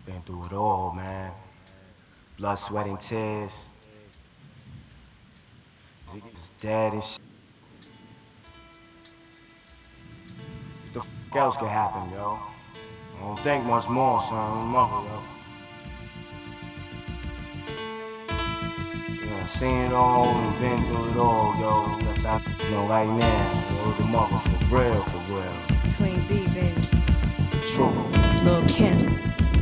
Been through it all, man. Blood, sweat, and tears. Niggas dead and shit. What the fuck else could happen, yo? I don't think much more, son. Mother, yo. Yeah, seen it all and been through it all, yo. That's how I know right now. Word the mother, for real, for real. Queen B, baby. The truth. Lil' Kim.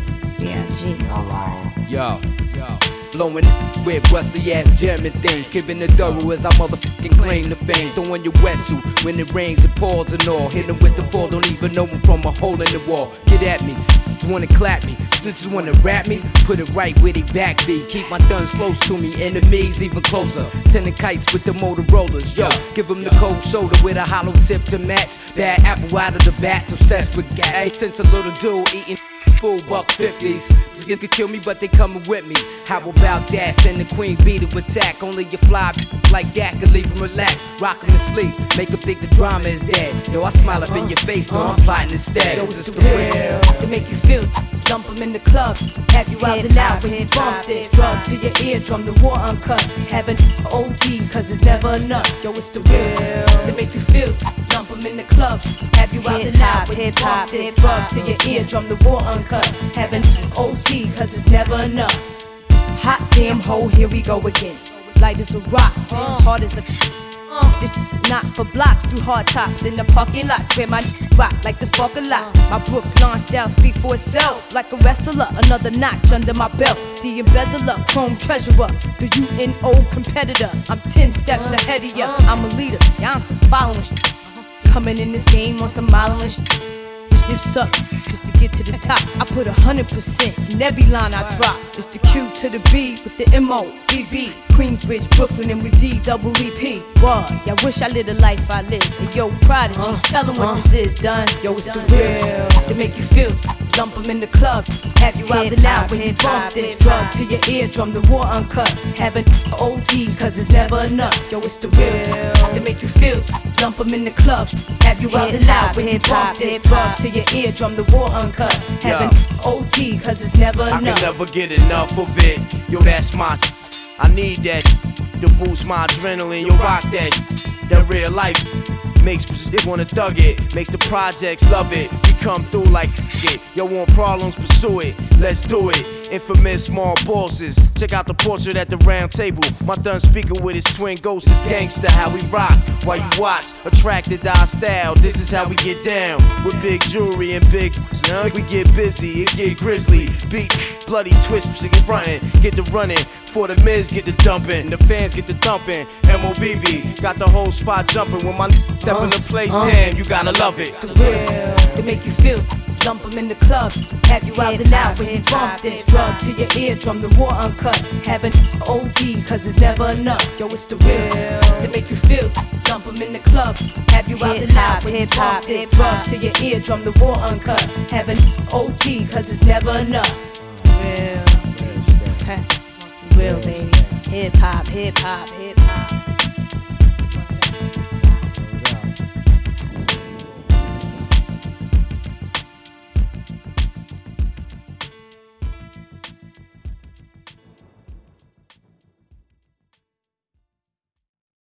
B.I.G. I'm lying. Yo, blowing with rusty ass German things, keeping it thorough as I motherfucking claim the fame. Throwing your wetsuit when it rains and pours and all. Hitting with the fall, don't even know him from a hole in the wall. Get at me, wanna clap me, snitches wanna rap me, put it right where they back be. Keep my guns close to me, enemies even closer. Sending kites with the Motorola's, yo. Give them the cold shoulder with a hollow tip to match. Bad apple out of the bat, obsessed with gas. Since a little dude eating full $1.50s. These niggas kill me, but they coming with me. How about that? Send the Queen B to attack. Only you fly like that can leave him relaxed. Rock him to sleep, make him think the drama is dead. Yo, I smile up in your face, though I'm plotting instead. Yo, it's the real to make you feel. Dump 'em in the club, have you out and out when you bump this. Drugs to your eardrum, the war uncut. Having OD, cause it's never enough. Yo, it's the real to make you feel. Dump 'em in the club, have you out and out when you bump this. Drugs to your eardrum, the war uncut. Having OD, cause it's never enough. Hot damn hole, here we go again. Light as a rock, hard as a. This not for blocks through hard tops in the parking lots where my rock like the spark a lot. My Brooklyn style speak for itself like a wrestler. Another notch under my belt. The embezzler, chrome treasurer, the UNO competitor. I'm 10 steps ahead of ya. I'm a leader, yeah, I'm some following shit. Coming in this game on some modeling shit. This suck just to get to the top. I put 100% in every line I drop. It's the Q to the B with the MOBB. Queensbridge, Brooklyn, and with D-double-E-P. What? Y'all wish I lived the life I live. And yo, Prodigy, tell them what this is, done. Yo, it's the real to make you feel. Lump 'em in the club, have you out and out when you bump this. Drugs to your eardrum, the war uncut. Having OD, cause it's never enough. Yo, it's the real to make you feel. Lump 'em in the club, have you out and out when you bump this. Drugs to your eardrum, the war uncut. Having OD, cause it's never enough. I can never get enough of it. Yo, that's my. I need that to boost my adrenaline. Yo, rock that. That real life makes they wanna thug it. Makes the projects love it. We come through like it. Yo, want problems, pursue it. Let's do it. Infamous small bosses. Check out the portrait at the round table. My thun speaker with his twin ghosts is gangsta. How we rock while you watch. Attracted to our style. This is how we get down. With big jewelry and big. We get busy, it get grisly. Beat, bloody twist, get frontin', get the running. For the Miz, get the dumping. The fans get the thumping. MOBB got the whole spot jumping. When my step in the place, damn, you gotta love it. The real to make you feel. Lump 'em in the club, have you out and out when you bump this. Drugs to your eardrum, the war uncut. Having OD, cause it's never enough. Yo, it's the real to make you feel. Lump 'em in the club, have you out and out when you bump this. Drugs to your eardrum, the war uncut. Having OD, cause it's never enough. It's the real, it's the real, baby. Hip hop, hip hop, hip hop.